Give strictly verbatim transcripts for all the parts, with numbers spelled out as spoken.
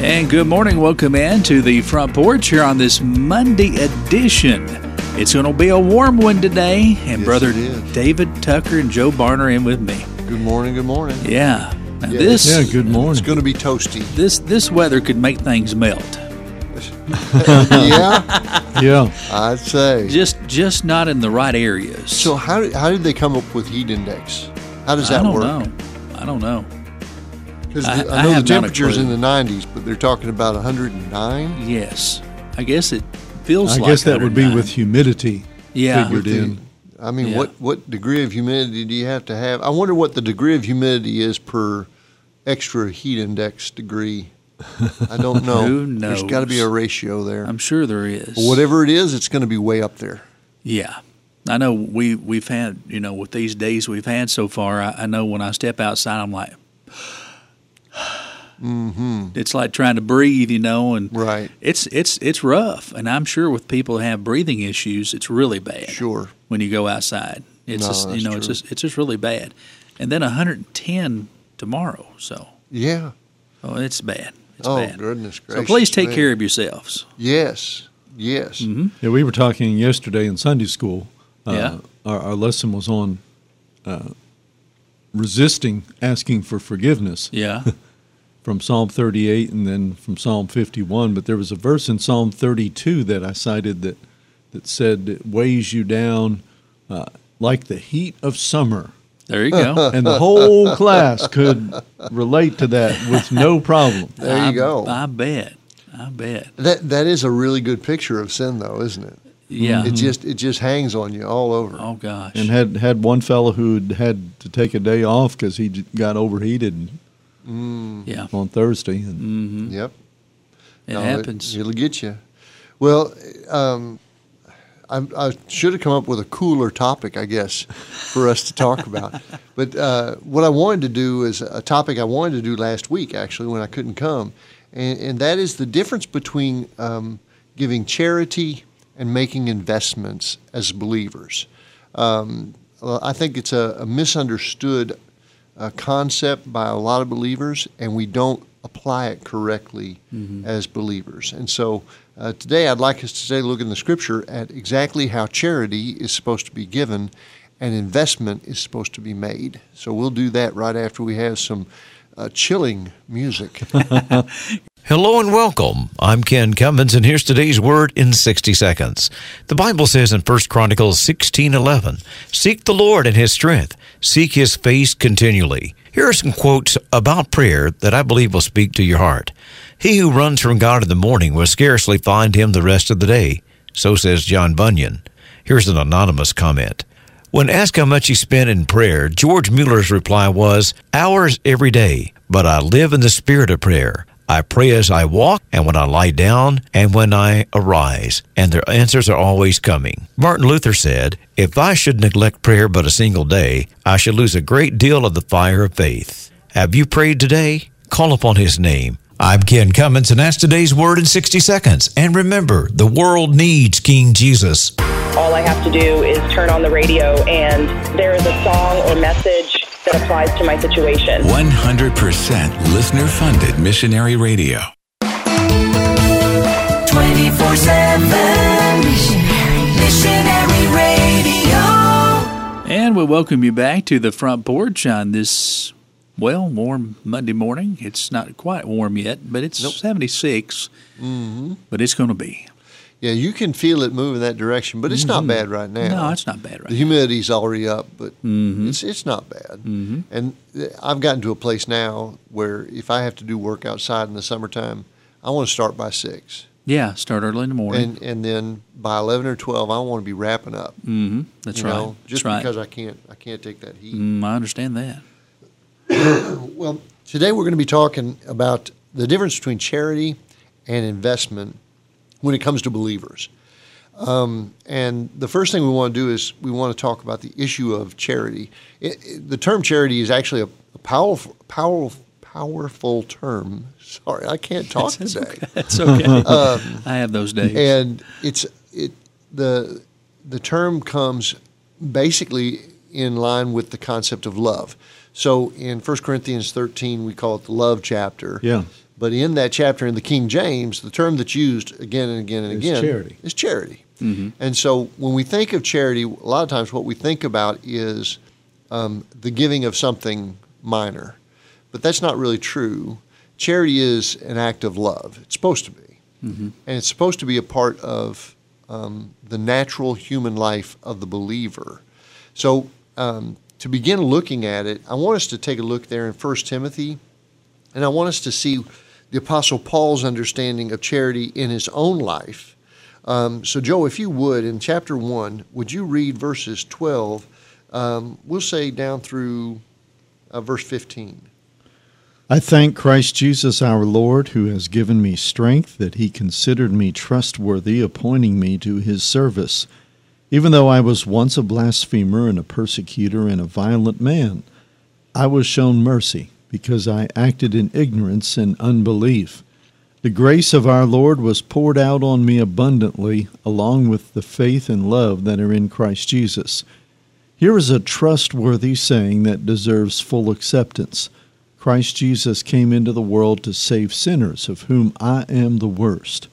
And good morning. Welcome in to the front porch here on this Monday edition. It's going to be a warm one today, and yes, Brother David Tucker and Joe Barner are in with me. Good morning. Good morning. Yeah. Now yeah, this, yeah, good morning. It's going to be toasty. This this weather could make things melt. yeah, yeah. I'd say just just not in the right areas. So how did, how did they come up with heat index? How does that I don't work? know. I don't know. Because I, I, I know have the not a temperature's clue. in the nineties, but they're talking about one hundred nine. Yes, I guess it feels I like guess that would be one hundred nine. with humidity Yeah. figured The- in. I mean, Yeah. what, what degree of humidity do you have to have? I wonder what the degree of humidity is per extra heat index degree. I don't know. Who knows? There's got to be a ratio there. I'm sure there is. Well, whatever it is, it's going to be way up there. Yeah. I know we, we've had, you know, with these days we've had so far, I, I know when I step outside, I'm like, Mm-hmm. it's like trying to breathe, you know, and Right. it's it's it's rough. And I'm sure with people who have breathing issues, it's really bad. Sure. When you go outside, it's No, just, you that's know, it's true. just it's just really bad. And then one hundred ten tomorrow, so Yeah. oh, it's bad. It's Oh, bad. goodness So gracious please take me. care of yourselves. Yes. Yes. Mm-hmm. Yeah, we were talking yesterday in Sunday school. Uh, Yeah. Our, our lesson was on uh, resisting asking for forgiveness Yeah. from Psalm thirty-eight and then from Psalm fifty-one. But there was a verse in Psalm thirty-two that I cited that, that said it weighs you down uh, like the heat of summer. There you go. And the whole class could relate to that with no problem. There you I, go. I bet. I bet. That that is a really good picture of sin, though, isn't it? Yeah. It just it just hangs on you all over. Oh gosh. And had had one fellow who had to take a day off because he j- got overheated Mm, Yeah. on Thursday. And Mm-hmm. yep. It No, happens. It, will get you. Well, um, I, I should have come up with a cooler topic, I guess, for us to talk about. But uh, what I wanted to do is a topic I wanted to do last week, actually, when I couldn't come, and, and that is the difference between um, giving charity and making investments as believers. Um, well, I think it's a, a misunderstood uh, concept by a lot of believers, and we don't apply it correctly Mm-hmm. as believers. And so uh, today I'd like us to take a look in the Scripture at exactly how charity is supposed to be given and investment is supposed to be made. So we'll do that right after we have some uh, chilling music. Hello and welcome. I'm Ken Cummins, and here's today's word in sixty seconds. The Bible says in First Chronicles sixteen eleven, "Seek the Lord and His strength. Seek His face continually." Here are some quotes about prayer that I believe will speak to your heart. "He who runs from God in the morning will scarcely find Him the rest of the day." So says John Bunyan. Here's an anonymous comment. When asked how much he spent in prayer, George Mueller's reply was, "Hours every day, but I live in the spirit of prayer. I pray as I walk, and when I lie down, and when I arise, and their answers are always coming." Martin Luther said, "If I should neglect prayer but a single day, I should lose a great deal of the fire of faith." Have you prayed today? Call upon His name. I'm Ken Cummins, and that's today's word in sixty seconds. And remember, the world needs King Jesus. All I have to do is turn on the radio, and there is a song or message that applies to my situation. one hundred percent listener-funded missionary radio. twenty-four seven Missionary Radio. And we welcome you back to the front porch on this, well, warm Monday morning. It's not quite warm yet, but it's seventy-six. Mm-hmm. But it's going to be. Yeah, you can feel it moving that direction, but it's not bad right now. No, it's not bad right The humidity's already up, but Mhm. it's it's not bad. Mhm. And I've gotten to a place now where if I have to do work outside in the summertime, I want to start by six. Yeah, start early in the morning. And and then by eleven or twelve, I want to be wrapping up. Mm-hmm. That's you right. know, just That's right. because I can't I can't take that heat. Mm, I understand that. Well, today we're going to be talking about the difference between charity and investment when it comes to believers. Um, and the first thing we want to do is we want to talk about the issue of charity. It, it, the term charity is actually a, a powerful, powerful, powerful term. Sorry, I can't talk That's today. okay. That's okay. Um, I have those days. And it's it the the term comes basically in line with the concept of love. So in First Corinthians thirteen, we call it the love chapter. Yeah. But in that chapter in the King James, the term that's used again and again and Is again charity. is charity. Mm-hmm. And so when we think of charity, a lot of times what we think about is um, the giving of something minor. But that's not really true. Charity is an act of love. It's supposed to be. Mm-hmm. And it's supposed to be a part of um, the natural human life of the believer. So um, to begin looking at it, I want us to take a look there in First Timothy, and I want us to see the Apostle Paul's understanding of charity in his own life. Um, so, Joe, if you would, in chapter one, would you read verses twelve, um, we'll say down through uh, verse fifteen. I thank Christ Jesus our Lord, who has given me strength, that he considered me trustworthy, appointing me to his service. Even though I was once a blasphemer and a persecutor and a violent man, I was shown mercy, because I acted in ignorance and unbelief. The grace of our Lord was poured out on me abundantly, along with the faith and love that are in Christ Jesus. Here is a trustworthy saying that deserves full acceptance. Christ Jesus came into the world to save sinners, of whom I am the worst.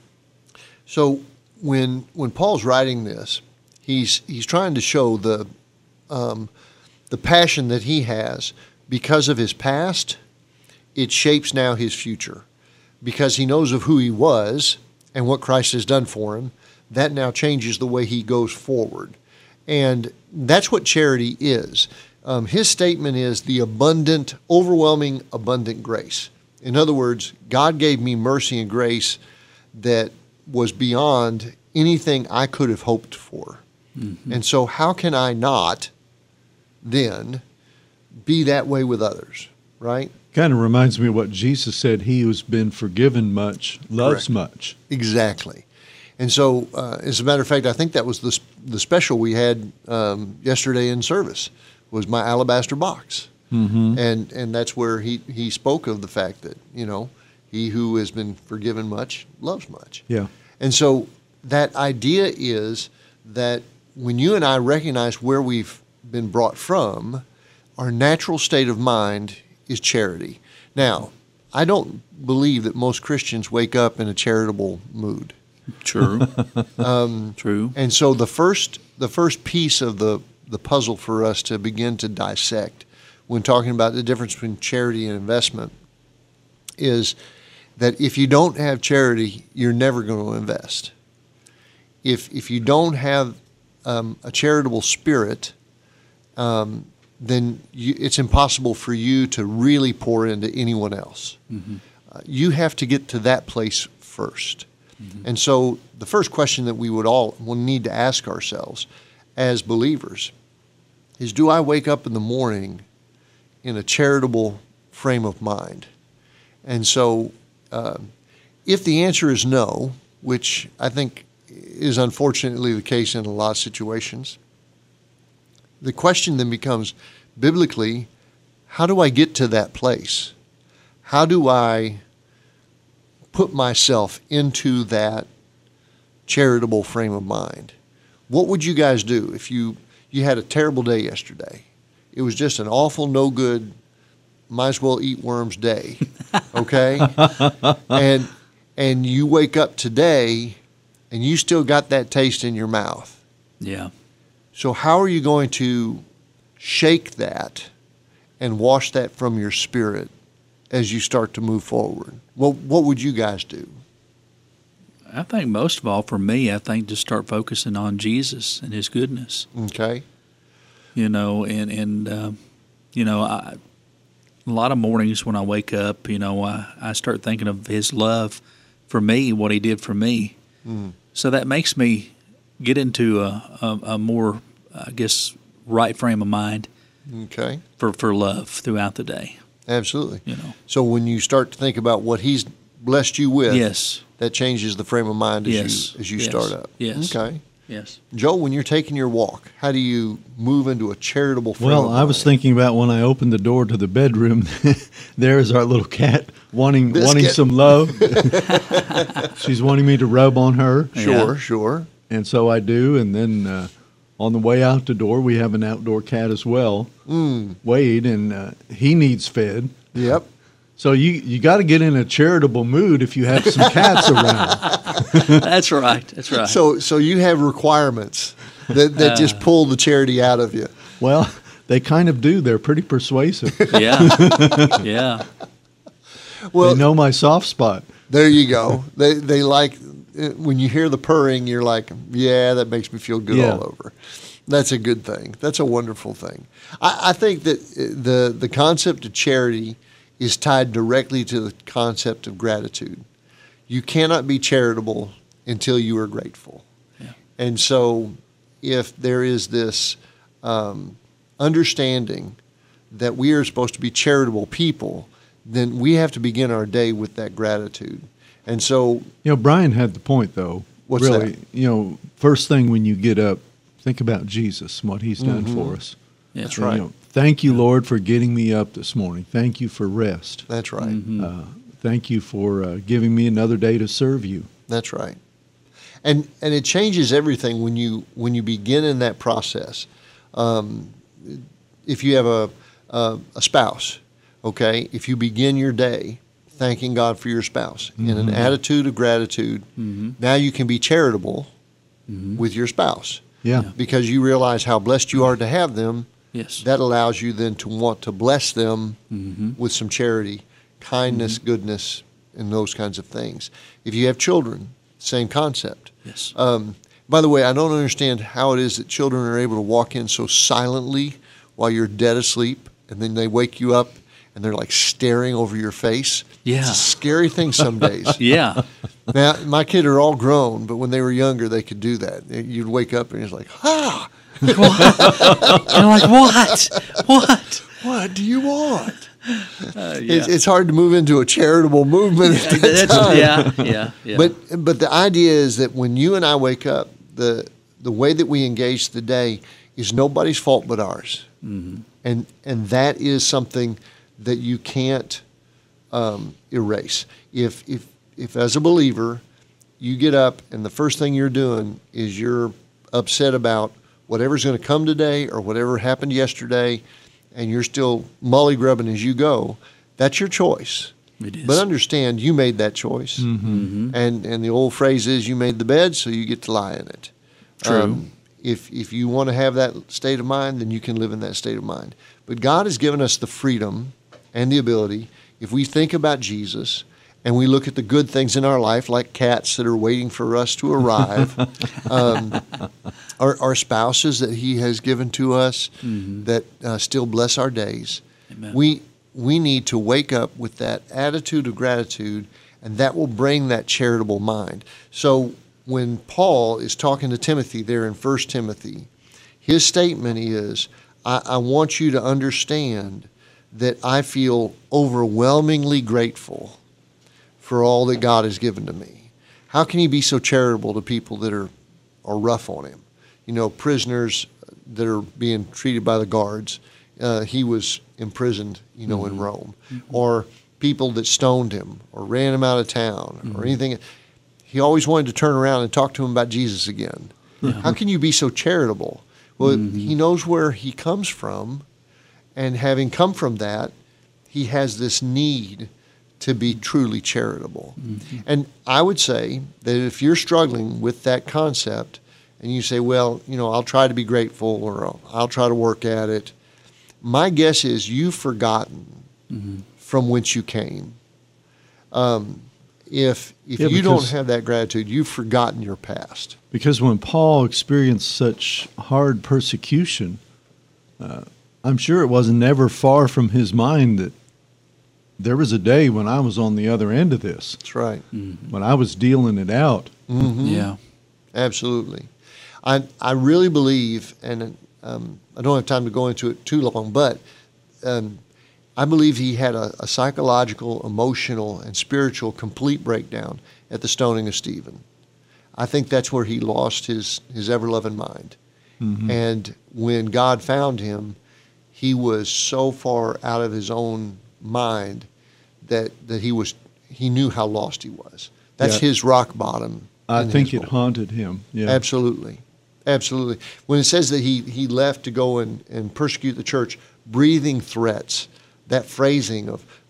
So when when Paul's writing this, he's he's trying to show the um, the passion that he has because of his past. It shapes now his future, because he knows of who he was and what Christ has done for him. That now changes the way he goes forward, and that's what charity is. Um, his statement is the abundant, overwhelming, abundant grace. In other words, God gave me mercy and grace that was beyond anything I could have hoped for. Mm-hmm. And so how can I not then be that way with others, right? Kind of reminds me of what Jesus said, he who's been forgiven much loves Correct. much. Exactly. And so, uh, as a matter of fact, I think that was the, the special we had um, yesterday in service, was my alabaster box. Mm-hmm. And and that's where he, he spoke of the fact that, you know, he who has been forgiven much loves much. Yeah. And so that idea is that when you and I recognize where we've been brought from, our natural state of mind is charity. Now, I don't believe that most Christians wake up in a charitable mood. True. um, True. And so the first the first piece of the, the puzzle for us to begin to dissect when talking about the difference between charity and investment is that if you don't have charity, you're never going to invest. If if you don't have um, a charitable spirit, um, then you, it's impossible for you to really pour into anyone else. Mm-hmm. Uh, you have to get to that place first. Mm-hmm. And so the first question that we would all will need to ask ourselves as believers is, do I wake up in the morning in a charitable frame of mind? And so uh, if the answer is no, which I think is unfortunately the case in a lot of situations, the question then becomes, biblically, how do I get to that place? How do I put myself into that charitable frame of mind? What would you guys do if you, you had a terrible day yesterday? It was just an awful, no good, might as well eat worms day, okay? and and you wake up today and you still got that taste in your mouth. Yeah. So how are you going to shake that and wash that from your spirit as you start to move forward? What what would you guys do? I think most of all for me, I think just start focusing on Jesus and his goodness. Okay. You know, and, and uh, you know, I, a lot of mornings when I wake up, you know, I, I start thinking of his love for me, what he did for me. Mm. So that makes me get into a, a, a more, I guess, right frame of mind. Okay. For for love throughout the day. Absolutely. You know. So when you start to think about what he's blessed you with, yes, that changes the frame of mind as yes. you as you yes. start up. Yes. Okay. Yes. Joe, when you're taking your walk, how do you move into a charitable frame Well, of I mind? was thinking about when I opened the door to the bedroom, there is our little cat wanting Biscuit. wanting some love. She's wanting me to rub on her. Sure, Yeah. sure. And so I do, and then uh, on the way out the door, we have an outdoor cat as well, mm. Wade, and uh, he needs fed. Yep. So you, you got to get in a charitable mood if you have some cats around. That's right. That's right. So so you have requirements that, that just pull the charity out of you. Well, they kind of do. They're pretty persuasive. yeah, yeah. Well, They know my soft spot. there you go. They they like when you hear the purring, you're like, yeah, that makes me feel good Yeah. all over. That's a good thing. That's a wonderful thing. I, I think that the the concept of charity is tied directly to the concept of gratitude. You cannot be charitable until you are grateful. Yeah. And so if there is this um, understanding that we are supposed to be charitable people, then we have to begin our day with that gratitude. And so, You know, Brian had the point, though. What's really, that? You know, first thing when you get up, think about Jesus and what he's done Mm-hmm. for us. Yeah. That's And, right. you know, thank you, Lord, for getting me up this morning. Thank you for rest. that's right. Uh, thank you for uh, giving me another day to serve you. That's right. And and it changes everything when you when you begin in that process. Um, if you have a, a a spouse, okay, if you begin your day thanking God for your spouse in an attitude of gratitude, now you can be charitable with your spouse Yeah. because you realize how blessed you are to have them. Yes. That allows you then to want to bless them Mm-hmm. with some charity, kindness, goodness, and those kinds of things. If you have children, same concept. Yes. Um, by the way, I don't understand how it is that children are able to walk in so silently while you're dead asleep, and then they wake you up and they're like staring over your face. Yeah. It's a scary thing some days. yeah. Now, my kids are all grown, but when they were younger, they could do that. You'd wake up and it's like, ah, You're like, what? What? what do you want? Uh, It's, it's hard to move into a charitable movement at that That's- time. yeah, yeah, yeah. But but the idea is that when you and I wake up, the the way that we engage the day is nobody's fault but ours, Mm-hmm. and and that is something that you can't um, erase. If if if as a believer, you get up and the first thing you're doing is you're upset about whatever's going to come today or whatever happened yesterday, and you're still mully-grubbing as you go, that's your choice. It is. But understand, you made that choice. Mm-hmm. And and the old phrase is, you made the bed, so you get to lie in it. True. if if you want to have that state of mind, then you can live in that state of mind. But God has given us the freedom and the ability, if we think about Jesus and we look at the good things in our life, like cats that are waiting for us to arrive, um, our, our spouses that He has given to us Mm-hmm. that uh, still bless our days. Amen. We we need to wake up with that attitude of gratitude, and that will bring that charitable mind. So when Paul is talking to Timothy there in First Timothy, his statement is, I, I want you to understand that I feel overwhelmingly grateful for all that God has given to me. How can he be so charitable to people that are, are rough on him? You know, prisoners that are being treated by the guards. Uh, he was imprisoned, you know, in Rome. Or people that stoned him or ran him out of town or anything. He always wanted to turn around and talk to him about Jesus again. How can you be so charitable? Well, he knows where he comes from, and having come from that, he has this need to be truly charitable. And I would say that if you're struggling with that concept, and you say, well, you know, I'll try to be grateful, or I'll, I'll try to work at it, my guess is you've forgotten Mm-hmm. from whence you came. Um, if if Yeah, you don't because- have that gratitude, you've forgotten your past. Because when Paul experienced such hard persecution, uh, I'm sure it was never far from his mind that there was a day when I was on the other end of this, That's right. when I was dealing it out. Yeah. Absolutely. I I really believe, and um, I don't have time to go into it too long, but um, I believe he had a, a psychological, emotional, and spiritual complete breakdown at the stoning of Stephen. I think that's where he lost his, his ever-loving mind. And when God found him, he was so far out of his own mind that, that he was he knew how lost he was. That's Yeah. his rock bottom. I in think his it walk. haunted him. Yeah. Absolutely. Absolutely. When it says that he, he left to go and, and persecute the church, breathing threats, that phrasing of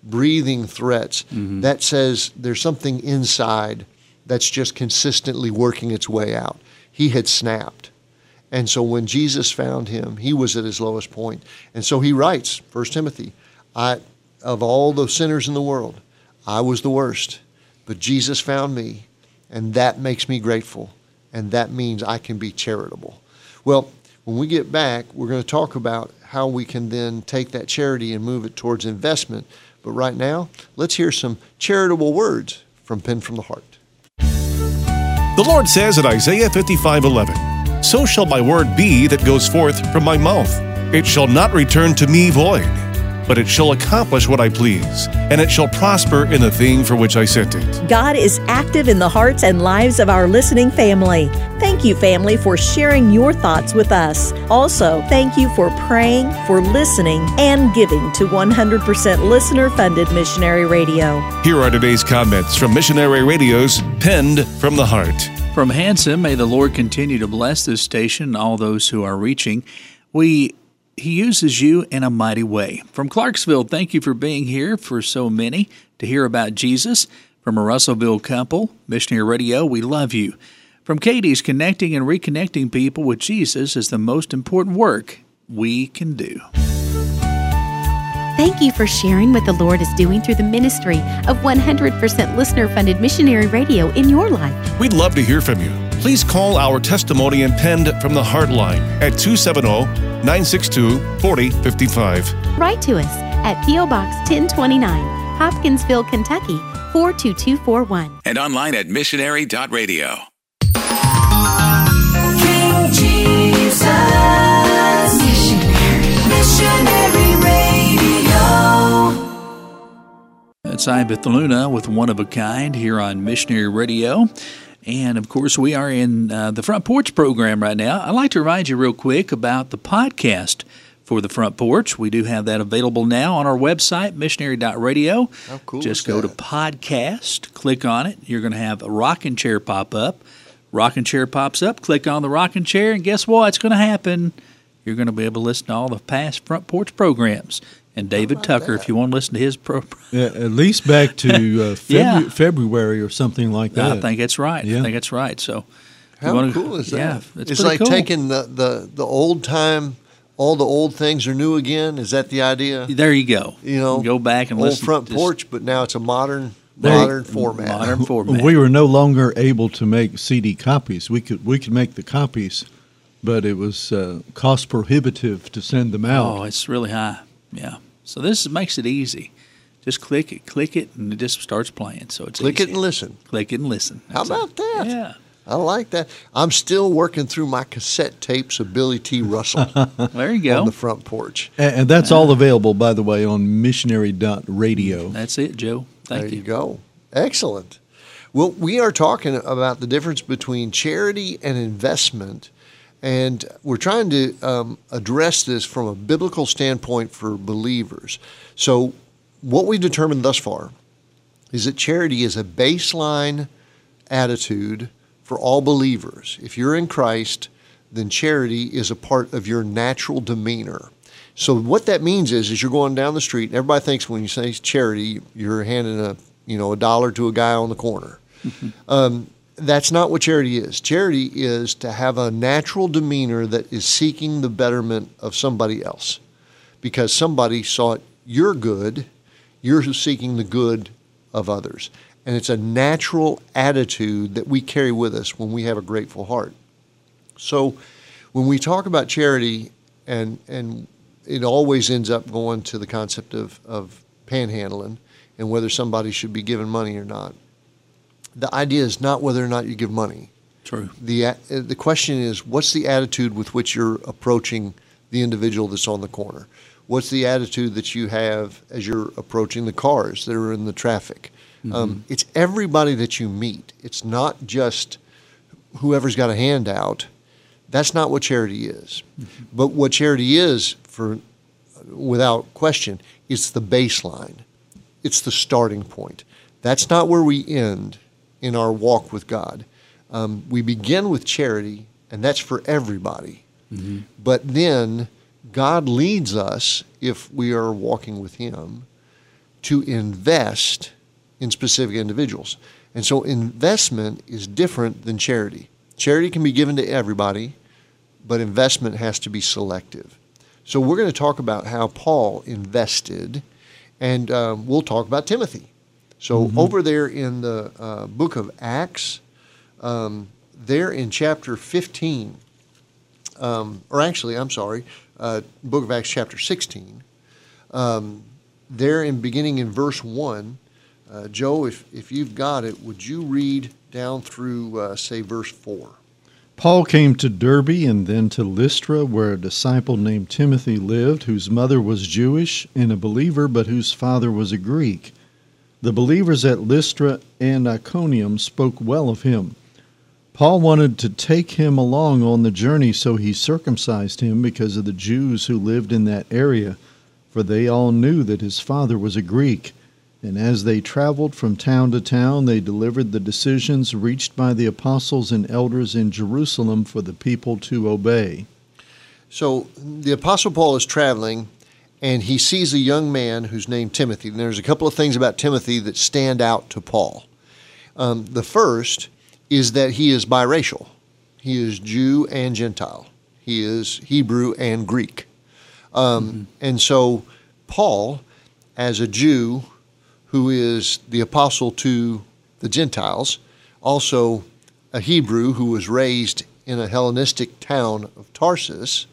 breathing threats, mm-hmm. that says there's something inside that's just consistently working its way out. He had snapped. And so when Jesus found him, he was at his lowest point. And so he writes, First Timothy, I, of all the sinners in the world, I was the worst, but Jesus found me, and that makes me grateful, and that means I can be charitable. Well, when we get back, we're going to talk about how we can then take that charity and move it towards investment. But right now, let's hear some charitable words from Pen from the Heart. The Lord says in Isaiah fifty-five eleven, "So shall my word be that goes forth from my mouth. It shall not return to me void, but it shall accomplish what I please, and it shall prosper in the thing for which I sent it." God is active in the hearts and lives of our listening family. Thank you, family, for sharing your thoughts with us. Also, thank you for praying, for listening, and giving to one hundred percent listener-funded Missionary Radio. Here are today's comments from Missionary Radio's Penned from the Heart. From Hanson, may the Lord continue to bless this station and all those who are reaching. We He uses you in a mighty way. From Clarksville, thank you for being here for so many to hear about Jesus. From a Russellville couple, Missionary Radio, we love you. From Katie's, connecting and reconnecting people with Jesus is the most important work we can do. Thank you for sharing what the Lord is doing through the ministry of one hundred percent listener-funded Missionary Radio in your life. We'd love to hear from you. Please call our testimony and Penned from the Heart line at two seven zero, nine six two, four zero five five. Write to us at P O Box ten twenty-nine, Hopkinsville, Kentucky four two two four one. And online at missionary dot radio. King Jesus, Missionary, Missionary Radio. It's Ibeth Luna with One of a Kind here on Missionary Radio. And, of course, we are in uh, the Front Porch program right now. I'd like to remind you real quick about the podcast for the Front Porch. We do have that available now on our website, missionary dot radio. How cool Just is go that? to podcast, click on it. You're going to have a rocking chair pop up. Rocking chair pops up, click on the rocking chair, and guess what? It's going to happen. You're going to be able to listen to all the past Front Porch programs. And David Tucker, that? if you want to listen to his program. Yeah, at least back to uh, Febu- Yeah. February or something like that. I think that's right. Yeah. I think that's right. So, How you wanna, cool is that? Yeah, it's, it's pretty like cool. taking the, the, the old time, all the old things are new again. Is that the idea? There you go. You know, go back and old listen. Front Just Porch, but now it's a modern There- modern format. Modern format. We were no longer able to make C D copies. We could we could make the copies, but it was uh, cost prohibitive to send them out. Oh, it's really high. Yeah. So this makes it easy. Just click it, click it, and it just starts playing. So it's Click easy. it and listen. Click it and listen. How That's about it. that? Yeah. I like that. I'm still working through my cassette tapes of Billy T. Russell There you go. on the Front Porch. And, and that's all available, by the way, on missionary dot radio. That's it, Joe. Thank there you. you. go. Excellent. Well, we are talking about the difference between charity and investment, and we're trying to um, address this from a biblical standpoint for believers. So what we've determined thus far is that charity is a baseline attitude for all believers. If you're in Christ, then charity is a part of your natural demeanor. So what that means is, is you're going down the street, and everybody thinks when you say charity, you're handing a you know a dollar to a guy on the corner. um, that's not what charity is. Charity is to have a natural demeanor that is seeking the betterment of somebody else, because somebody sought your good, you're seeking the good of others. And it's a natural attitude that we carry with us when we have a grateful heart. So when we talk about charity, and and it always ends up going to the concept of, of panhandling and whether somebody should be given money or not. The idea is not whether or not you give money. True. The the question is, what's the attitude with which you're approaching the individual that's on the corner? What's the attitude that you have as you're approaching the cars that are in the traffic? Mm-hmm. Um, it's everybody that you meet. It's not just whoever's got a handout. That's not what charity is. Mm-hmm. But what charity is, for without question, it's the baseline. It's the starting point. That's not where we end in our walk with God. Um, we begin with charity, and that's for everybody. Mm-hmm. But then God leads us, if we are walking with Him, to invest in specific individuals. And so investment is different than charity. Charity can be given to everybody, but investment has to be selective. So we're going to talk about how Paul invested, and um, we'll talk about Timothy. So mm-hmm. over there in the uh, book of Acts, um, there in chapter fifteen, um, or actually, I'm sorry, uh, book of Acts chapter sixteen, um, there in beginning in verse one, uh, Joe, if, if you've got it, would you read down through, uh, say, verse four? Paul came to Derbe and then to Lystra, where a disciple named Timothy lived, whose mother was Jewish and a believer, but whose father was a Greek. The believers at Lystra and Iconium spoke well of him. Paul wanted to take him along on the journey, so he circumcised him because of the Jews who lived in that area, for they all knew that his father was a Greek. And as they traveled from town to town, they delivered the decisions reached by the apostles and elders in Jerusalem for the people to obey. So the Apostle Paul is traveling, and he sees a young man who's named Timothy. And there's a couple of things about Timothy that stand out to Paul. Um, the first is that he is biracial. He is Jew and Gentile. He is Hebrew and Greek. Um, mm-hmm. And so Paul, as a Jew who is the apostle to the Gentiles, also a Hebrew who was raised in a Hellenistic town of Tarsus,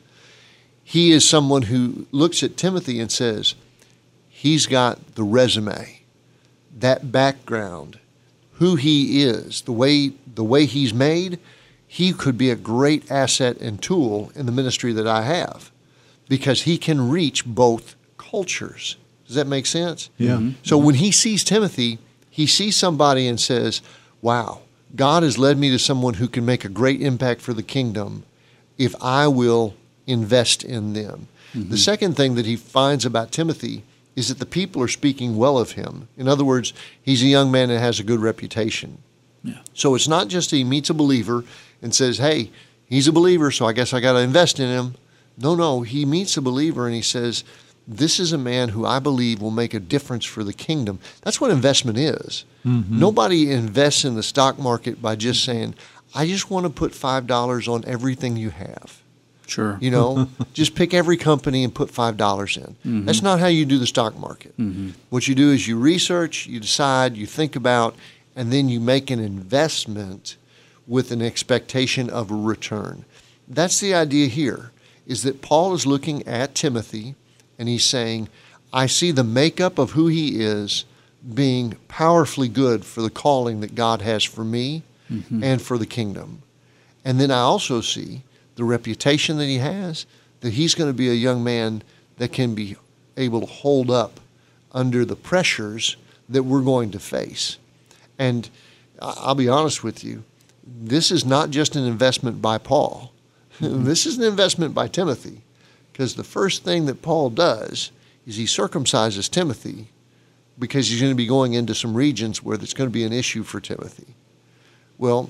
he is someone who looks at Timothy and says, he's got the resume, that background, who he is, the way the way he's made, he could be a great asset and tool in the ministry that I have, because he can reach both cultures. Does that make sense? Yeah. Mm-hmm. So when he sees Timothy, he sees somebody and says, wow, God has led me to someone who can make a great impact for the kingdom if I will invest in them. Mm-hmm. The second thing that he finds about Timothy is that the people are speaking well of him. In other words, he's a young man that has a good reputation. Yeah. So it's not just he meets a believer and says, hey, he's a believer, so I guess I got to invest in him. No, no, he meets a believer and he says, this is a man who I believe will make a difference for the kingdom. That's what investment is. Mm-hmm. Nobody invests in the stock market by just saying, I just want to put five dollars on everything you have. Sure. You know, just pick every company and put five dollars in. Mm-hmm. That's not how you do the stock market. Mm-hmm. What you do is you research, you decide, you think about, and then you make an investment with an expectation of a return. That's the idea here, is that Paul is looking at Timothy and he's saying, I see the makeup of who he is being powerfully good for the calling that God has for me mm-hmm. and for the kingdom. And then I also see the reputation that he has, that he's going to be a young man that can be able to hold up under the pressures that we're going to face. And I'll be honest with you, this is not just an investment by Paul. Mm-hmm. This is an investment by Timothy, because the first thing that Paul does is he circumcises Timothy because he's going to be going into some regions where there's going to be an issue for Timothy. Well,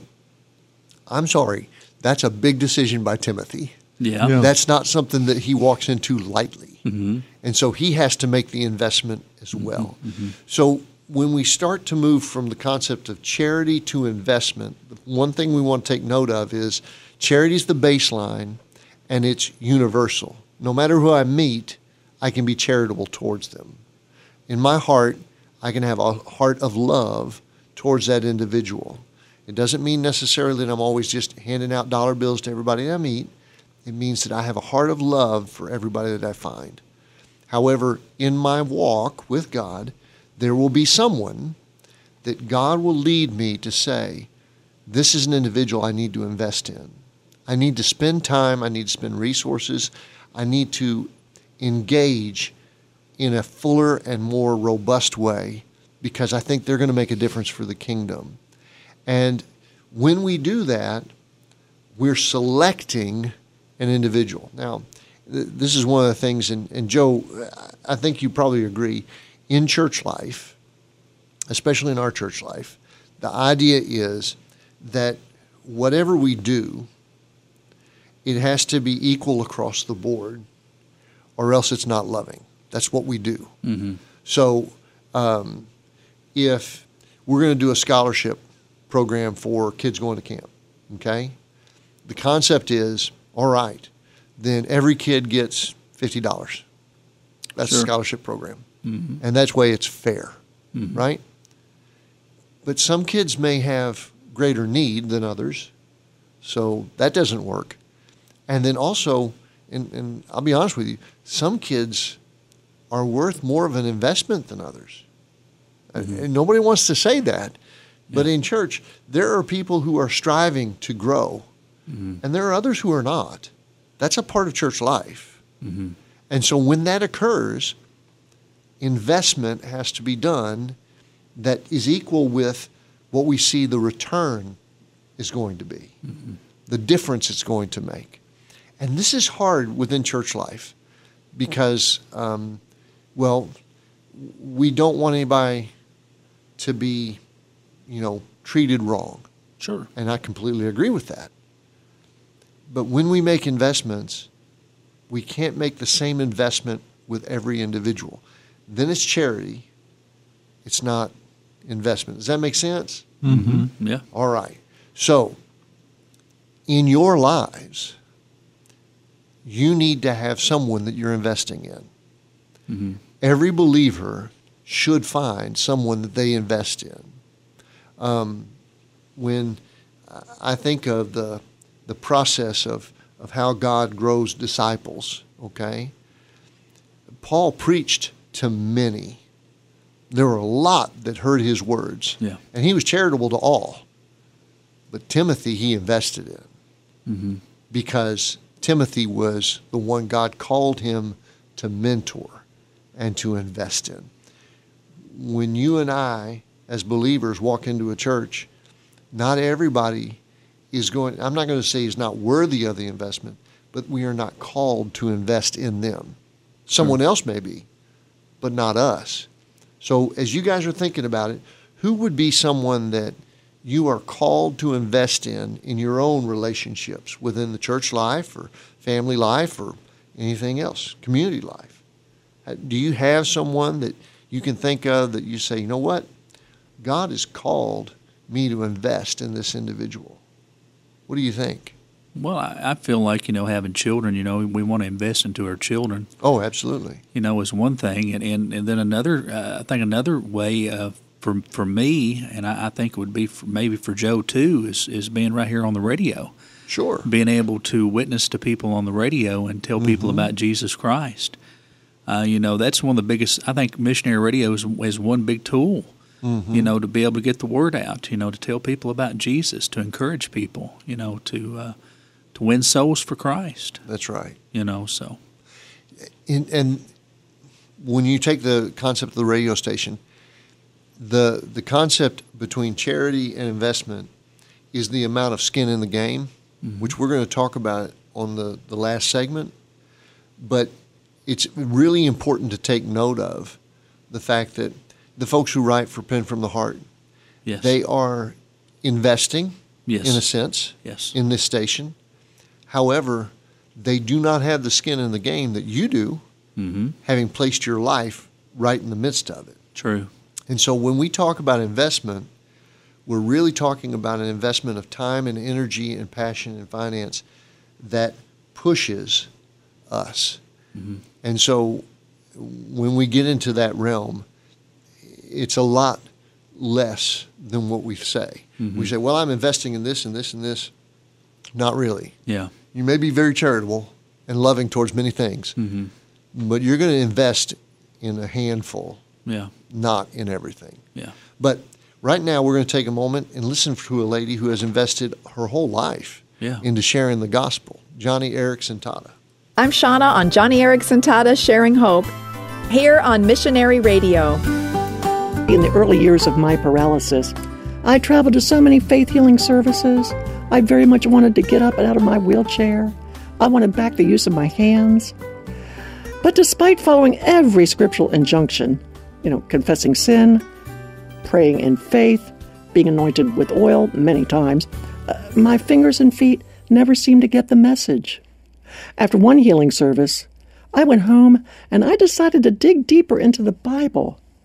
I'm sorry, that's a big decision by Timothy. Yeah. Yeah. That's not something that he walks into lightly. Mm-hmm. And so he has to make the investment as well. Mm-hmm. So when we start to move from the concept of charity to investment, one thing we want to take note of is charity is the baseline and it's universal. No matter who I meet, I can be charitable towards them. In my heart, I can have a heart of love towards that individual. It doesn't mean necessarily that I'm always just handing out dollar bills to everybody that I meet. It means that I have a heart of love for everybody that I find. However, in my walk with God, there will be someone that God will lead me to say, this is an individual I need to invest in. I need to spend time. I need to spend resources. I need to engage in a fuller and more robust way because I think they're going to make a difference for the kingdom. And when we do that, we're selecting an individual. Now, th- this is one of the things, and, and Joe, I think you probably agree, in church life, especially in our church life, the idea is that whatever we do, it has to be equal across the board, or else it's not loving. That's what we do. Mm-hmm. So um, if we're going to do a scholarship program for kids going to camp, okay? The concept is, all right, then every kid gets fifty dollars. That's Sure. a scholarship program. Mhm. And that's way it's fair, Mhm. right? But some kids may have greater need than others, so that doesn't work. And then also, and, and I'll be honest with you, some kids are worth more of an investment than others. Mm-hmm. And nobody wants to say that. But in church, there are people who are striving to grow, Mm-hmm. and there are others who are not. That's a part of church life. Mm-hmm. And so when that occurs, investment has to be done that is equal with what we see the return is going to be, Mm-hmm. the difference it's going to make. And this is hard within church life because, um, well, we don't want anybody to be, you know, treated wrong. Sure. And I completely agree with that. But when we make investments, we can't make the same investment with every individual. Then it's charity. It's not investment. Does that make sense? Mm-hmm. Yeah. All right. So, in your lives, you need to have someone that you're investing in. Mm-hmm. Every believer should find someone that they invest in. Um, when I think of the the process of, of how God grows disciples, okay, Paul preached to many. There were a lot that heard his words. Yeah. And he was charitable to all. But Timothy he invested in Mm-hmm. because Timothy was the one God called him to mentor and to invest in. When you and I, as believers, walk into a church, not everybody is going, I'm not going to say is not worthy of the investment, but we are not called to invest in them. Someone else may be, but not us. So as you guys are thinking about it, who would be someone that you are called to invest in in your own relationships within the church life or family life or anything else, community life? Do you have someone that you can think of that you say, you know what? God has called me to invest in this individual. What do you think? Well, I, I feel like, you know, having children, you know, we want to invest into our children. Oh, absolutely. You know, is one thing. And, and, and then another, uh, I think another way uh, for for me, and I, I think it would be for, maybe for Joe too, is, is being right here on the radio. Sure. Being able to witness to people on the radio and tell people Mhm. about Jesus Christ. Uh, you know, that's one of the biggest, I think missionary radio is, is one big tool. Mhm. You know, to be able to get the word out, you know, to tell people about Jesus, to encourage people, you know, to uh, to win souls for Christ. That's right. You know, so. And, and when you take the concept of the radio station, the the concept between charity and investment is the amount of skin in the game, Mhm. which we're going to talk about on the, the last segment. But it's really important to take note of the fact that the folks who write for Pen from the Heart, Yes. they are investing, Yes. in a sense, Yes. in this station. However, they do not have the skin in the game that you do, Mm-hmm. having placed your life right in the midst of it. True. And so when we talk about investment, we're really talking about an investment of time and energy and passion and finance that pushes us. Mm-hmm. And so when we get into that realm, it's a lot less than what we say. Mhm. We say, well, I'm investing in this and this and this. Not really. Yeah. You may be very charitable and loving towards many things, Mm-hmm. but you're going to invest in a handful, Yeah. not in everything. Yeah. But right now, we're going to take a moment and listen to a lady who has invested her whole life Yeah. into sharing the gospel, Johnny Erickson Tata. I'm Shauna on Johnny Erickson Tata Sharing Hope, here on Missionary Radio. In the early years of my paralysis, I traveled to so many faith healing services. I very much wanted to get up and out of my wheelchair. I wanted back the use of my hands. But despite following every scriptural injunction, you know, confessing sin, praying in faith, being anointed with oil many times, uh, my fingers and feet never seemed to get the message. After one healing service, I went home and I decided to dig deeper into the Bible.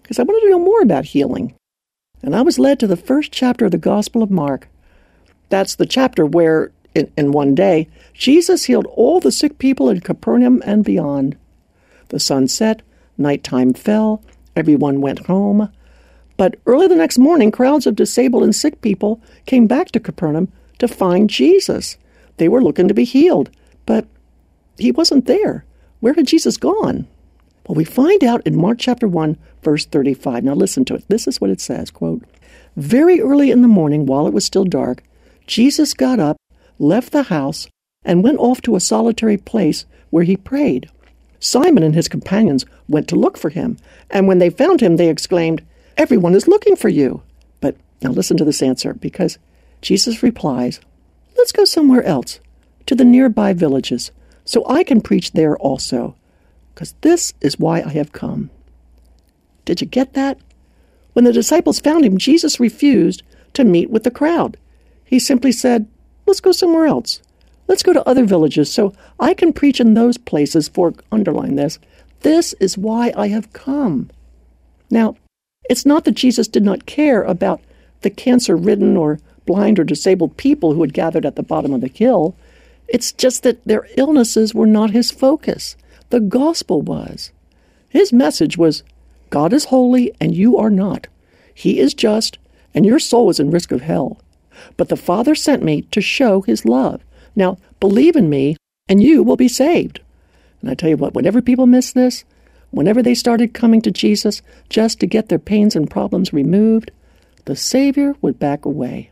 because I wanted to know more about healing. And I was led to the first chapter of the Gospel of Mark. That's the chapter where, in, in one day, Jesus healed all the sick people in Capernaum and beyond. The sun set, nighttime fell, everyone went home. But early the next morning, crowds of disabled and sick people came back to Capernaum to find Jesus. They were looking to be healed, but he wasn't there. Where had Jesus gone? Well, we find out in Mark chapter one, verse thirty-five. Now listen to it. This is what it says, quote, "Very early in the morning, while it was still dark, Jesus got up, left the house, and went off to a solitary place where he prayed. Simon and his companions went to look for him, and when they found him, they exclaimed, 'Everyone is looking for you.' But now listen to this answer, because Jesus replies, 'Let's go somewhere else, to the nearby villages, so I can preach there also, because this is why I have come.'" Did you get that? When the disciples found him, Jesus refused to meet with the crowd. He simply said, "Let's go somewhere else. Let's go to other villages so I can preach in those places, for," underline this, "this is why I have come." Now, it's not that Jesus did not care about the cancer-ridden or blind or disabled people who had gathered at the bottom of the hill. It's just that their illnesses were not his focus. The gospel was. His message was, God is holy and you are not. He is just and your soul is in risk of hell. But the Father sent me to show his love. Now, believe in me and you will be saved. And I tell you what, whenever people miss this, whenever they started coming to Jesus just to get their pains and problems removed, the Savior would back away.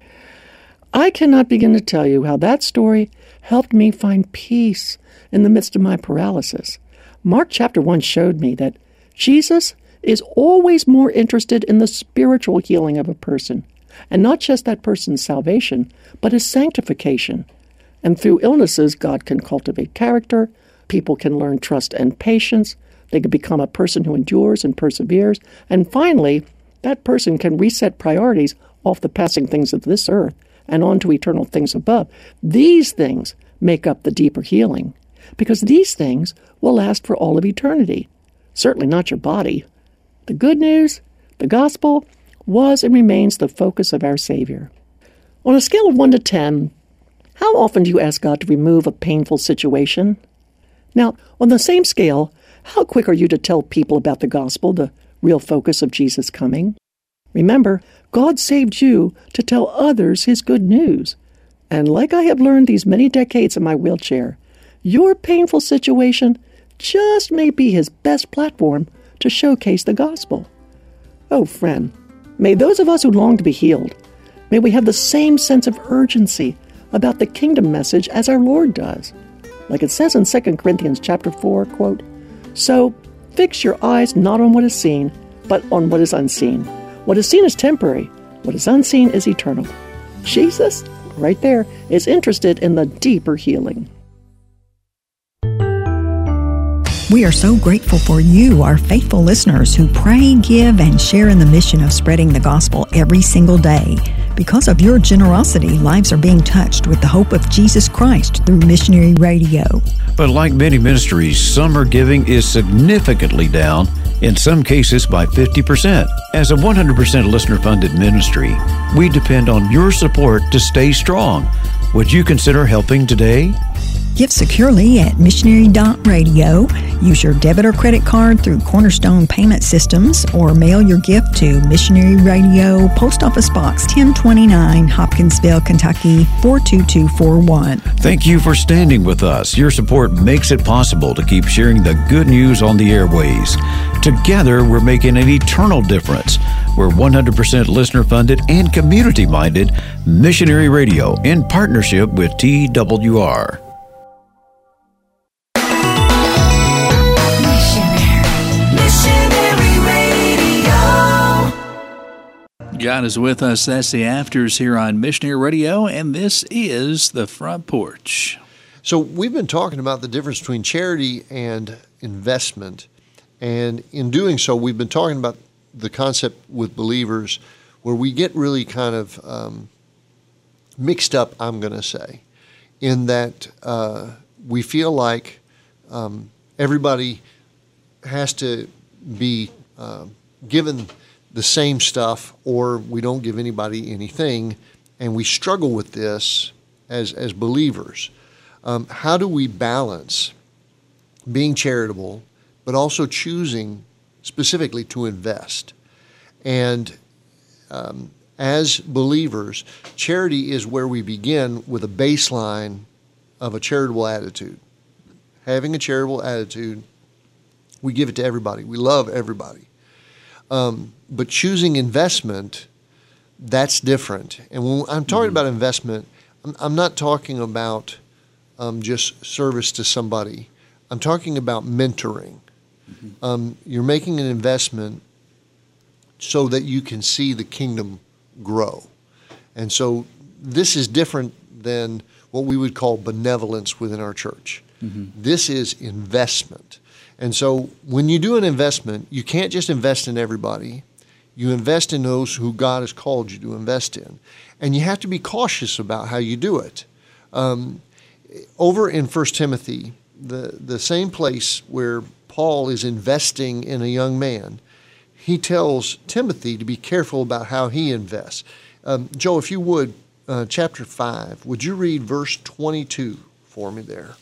I cannot begin to tell you how that story helped me find peace in the midst of my paralysis. Mark chapter one showed me that Jesus is always more interested in the spiritual healing of a person, and not just that person's salvation, but his sanctification. And through illnesses, God can cultivate character, people can learn trust and patience, they can become a person who endures and perseveres, and finally, that person can reset priorities off the passing things of this earth and on to eternal things above. These things make up the deeper healing, because these things will last for all of eternity. Certainly not your body. The good news, the gospel, was and remains the focus of our Savior. On a scale of one to ten, how often do you ask God to remove a painful situation? Now, on the same scale, how quick are you to tell people about the gospel, the real focus of Jesus' coming? Remember, God saved you to tell others his good news. And like I have learned these many decades in my wheelchair, your painful situation just may be his best platform to showcase the gospel. Oh, friend, may those of us who long to be healed, may we have the same sense of urgency about the kingdom message as our Lord does. Like it says in Second Corinthians chapter four, quote, "So fix your eyes not on what is seen, but on what is unseen. What is seen is temporary. What is unseen is eternal." Jesus, right there, is interested in the deeper healing. We are so grateful for you, our faithful listeners who pray, give, and share in the mission of spreading the gospel every single day. Because of your generosity, lives are being touched with the hope of Jesus Christ through Missionary Radio. But like many ministries, summer giving is significantly down, in some cases by fifty percent. As a one hundred percent listener-funded ministry, we depend on your support to stay strong. Would you consider helping today? Give securely at missionary dot radio. Use your debit or credit card through Cornerstone Payment Systems, or mail your gift to Missionary Radio, Post Office Box ten twenty-nine, Hopkinsville, Kentucky four two two four one. Thank you for standing with us. Your support makes it possible to keep sharing the good news on the airways. Together, we're making an eternal difference. We're one hundred percent listener-funded and community-minded Missionary Radio in partnership with T W R. God is with us. That's the Afters here on Missionary Radio, and this is The Front Porch. So we've been talking about the difference between charity and investment, and in doing so, we've been talking about the concept with believers where we get really kind of um, mixed up, I'm going to say, in that uh, we feel like um, everybody has to be uh, given the same stuff, or we don't give anybody anything, and we struggle with this as as believers. Um, how do we balance being charitable, but also choosing specifically to invest? And um, as believers, charity is where we begin with a baseline of a charitable attitude. Having a charitable attitude, we give it to everybody. We love everybody. Um, but choosing investment, that's different. And when I'm talking mm-hmm. about investment, I'm, I'm not talking about um, just service to somebody. I'm talking about mentoring. Mm-hmm. Um, you're making an investment so that you can see the kingdom grow. And so this is different than what we would call benevolence within our church. Mm-hmm. This is investment. And so when you do an investment, you can't just invest in everybody. You invest in those who God has called you to invest in. And you have to be cautious about how you do it. Um, over in First Timothy, the, the same place where Paul is investing in a young man, he tells Timothy to be careful about how he invests. Um, Joe, if you would, uh, chapter five, would you read verse twenty-two for me there?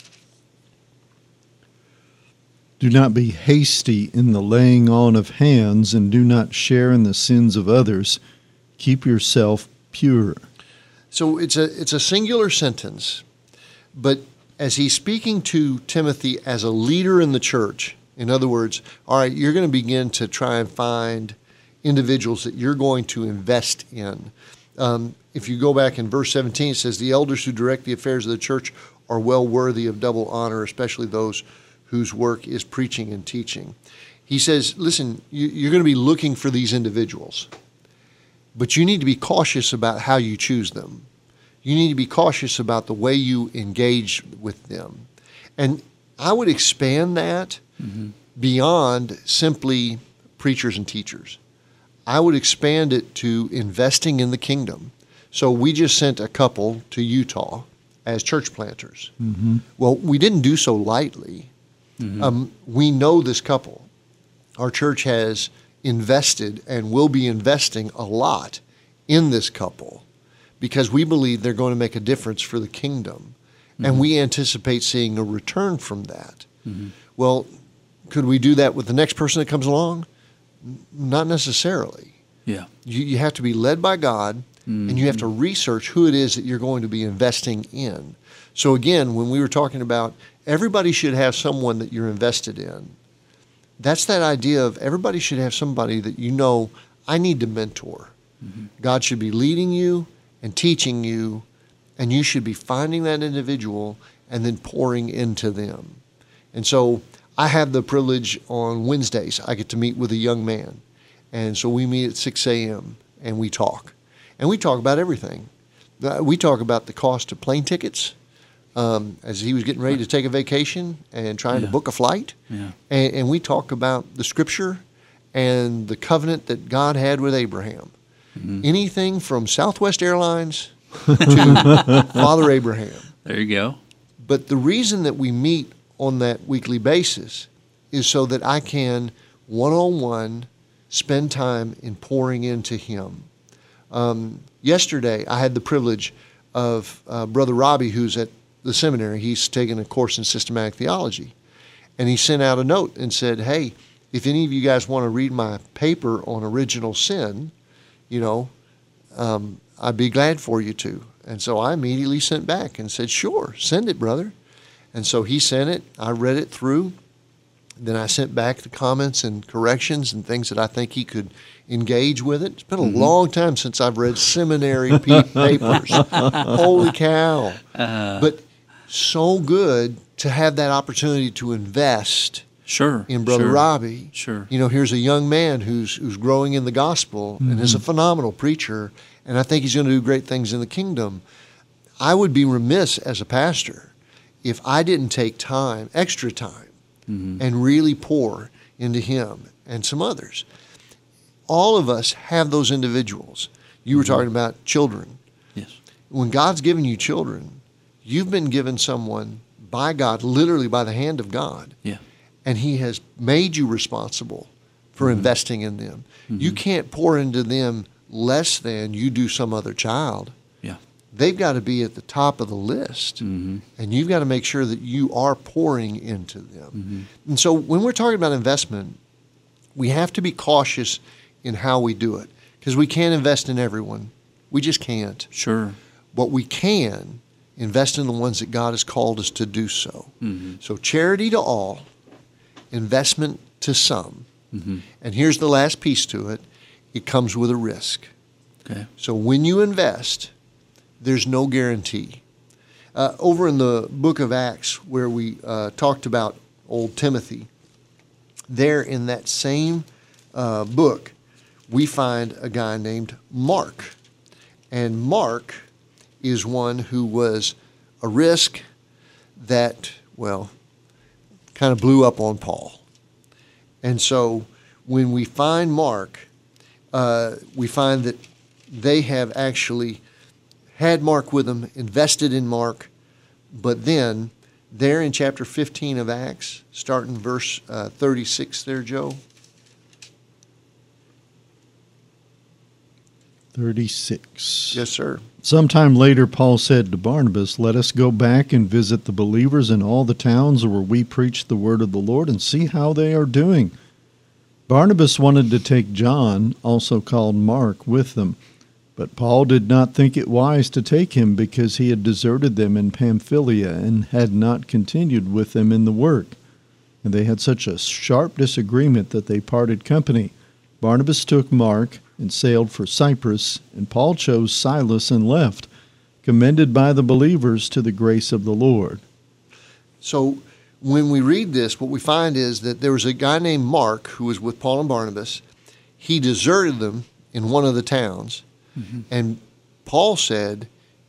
Do not be hasty in the laying on of hands, and do not share in the sins of others. Keep yourself pure. So it's a it's a singular sentence, but as he's speaking to Timothy as a leader in the church, in other words, all right, you're going to begin to try and find individuals that you're going to invest in. Um, if you go back in verse seventeen, it says, the elders who direct the affairs of the church are well worthy of double honor, especially those whose work is preaching and teaching. He says, listen, you, you're going to be looking for these individuals, but you need to be cautious about how you choose them. You need to be cautious about the way you engage with them. And I would expand that mm-hmm. beyond simply preachers and teachers. I would expand it to investing in the kingdom. So we just sent a couple to Utah as church planters. Mm-hmm. Well, we didn't do so lightly. Mm-hmm. Um, we know this couple. Our church has invested and will be investing a lot in this couple because we believe they're going to make a difference for the kingdom. Mm-hmm. And we anticipate seeing a return from that. Mm-hmm. Well, could we do that with the next person that comes along? Not necessarily. Yeah. You, you have to be led by God, mm-hmm. and you have to research who it is that you're going to be investing in. So again, when we were talking about everybody should have someone that you're invested in, that's that idea of everybody should have somebody that you know, I need to mentor. Mm-hmm. God should be leading you and teaching you, and you should be finding that individual and then pouring into them. And so I have the privilege on Wednesdays, I get to meet with a young man. And so we meet at six a.m. and we talk. And we talk about everything. We talk about the cost of plane tickets, Um, as he was getting ready to take a vacation and trying yeah. to book a flight. Yeah. And, and we talk about the scripture and the covenant that God had with Abraham. Mm-hmm. Anything from Southwest Airlines to Father Abraham. There you go. But the reason that we meet on that weekly basis is so that I can one-on-one spend time in pouring into him. Um, yesterday, I had the privilege of uh, Brother Robbie, who's at the seminary. He's taken a course in systematic theology. And he sent out a note and said, hey, if any of you guys want to read my paper on original sin, you know, um, I'd be glad for you to. And so I immediately sent back and said, sure, send it, brother. And so he sent it. I read it through. Then I sent back the comments and corrections and things that I think he could engage with it. It's been a mm-hmm. long time since I've read seminary papers. Holy cow. Uh, but so good to have that opportunity to invest sure, in Brother sure, Robbie. Sure. You know, here's a young man who's who's growing in the gospel mm-hmm. and is a phenomenal preacher, and I think he's going to do great things in the kingdom. I would be remiss as a pastor if I didn't take time, extra time, mm-hmm. and really pour into him and some others. All of us have those individuals. You were mm-hmm. talking about children. Yes. When God's given you children, you've been given someone by God, literally by the hand of God. Yeah. And he has made you responsible for Mm-hmm. investing in them. You can't pour into them less than you do some other child. Yeah. They've got to be at the top of the list, Mm-hmm. and you've got to make sure that you are pouring into them. And so when we're talking about investment, we have to be cautious in how we do it, because we can't invest in everyone. We just can't. Sure. But we can invest in the ones that God has called us to do so. Mm-hmm. So charity to all, investment to some. Mm-hmm. And here's the last piece to it. It comes with a risk. Okay. So when you invest, there's no guarantee. Uh, over in the book of Acts, where we uh, talked about old Timothy, there in that same uh, book, we find a guy named Mark. And Mark is one who was a risk that, well, kind of blew up on Paul. And so when we find Mark, uh, we find that they have actually had Mark with them, invested in Mark, but then there in chapter fifteen of Acts, starting verse uh, thirty-six there, Joe. thirty-six. Yes, sir. Sometime later, Paul said to Barnabas, "Let us go back and visit the believers in all the towns where we preach the word of the Lord and see how they are doing." Barnabas wanted to take John, also called Mark, with them, but Paul did not think it wise to take him because he had deserted them in Pamphylia and had not continued with them in the work. And they had such a sharp disagreement that they parted company. Barnabas took Mark and sailed for Cyprus, and Paul chose Silas and left, commended by the believers to the grace of the Lord. So when we read this, what we find is that there was a guy named Mark who was with Paul and Barnabas. He deserted them in one of the towns, mm-hmm. and Paul said,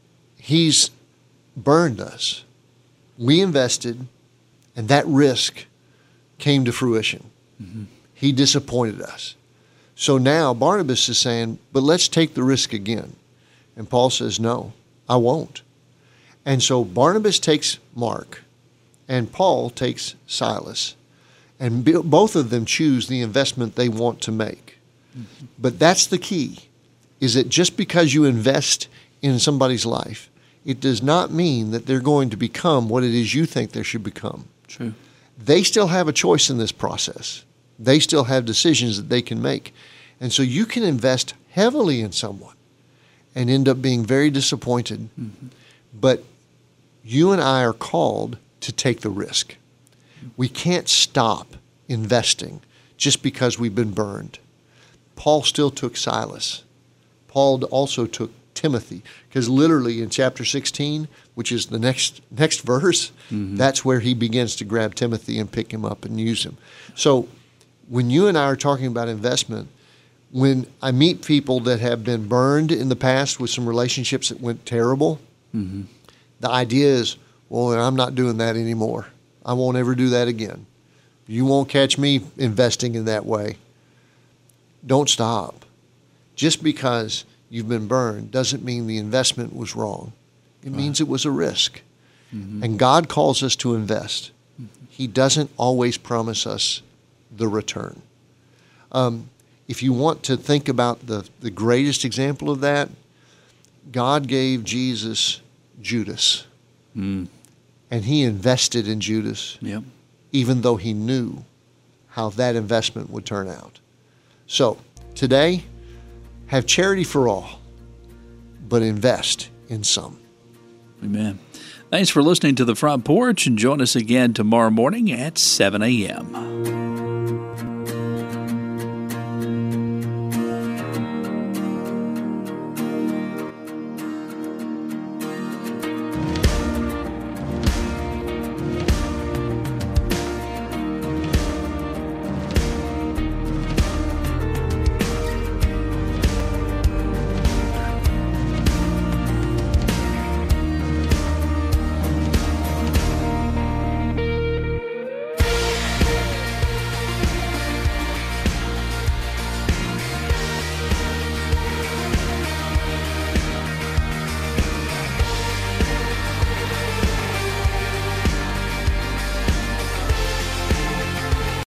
he's burned us. We invested, and that risk came to fruition. Mm-hmm. He disappointed us. So now Barnabas is saying, but let's take the risk again. And Paul says, no, I won't. And so Barnabas takes Mark, and Paul takes Silas. And both of them choose the investment they want to make. Mm-hmm. But that's the key, is that just because you invest in somebody's life, it does not mean that they're going to become what it is you think they should become. True. They still have a choice in this process. They still have decisions that they can make. And so you can invest heavily in someone and end up being very disappointed. Mm-hmm. But you and I are called to take the risk. We can't stop investing just because we've been burned. Paul still took Silas. Paul also took Timothy, because literally in chapter sixteen, which is the next next verse, mm-hmm. that's where he begins to grab Timothy and pick him up and use him. So when you and I are talking about investment, when I meet people that have been burned in the past with some relationships that went terrible, mm-hmm. the idea is, well, I'm not doing that anymore. I won't ever do that again. You won't catch me investing in that way. Don't stop. Just because you've been burned doesn't mean the investment was wrong. It right. means it was a risk. Mm-hmm. And God calls us to invest. Mm-hmm. He doesn't always promise us the return. Um, if you want to think about the, the greatest example of that, God gave Jesus Judas. Mm. And he invested in Judas, yep. even though he knew how that investment would turn out. So today, have charity for all, but invest in some. Amen. Thanks for listening to The Front Porch, and join us again tomorrow morning at seven a.m.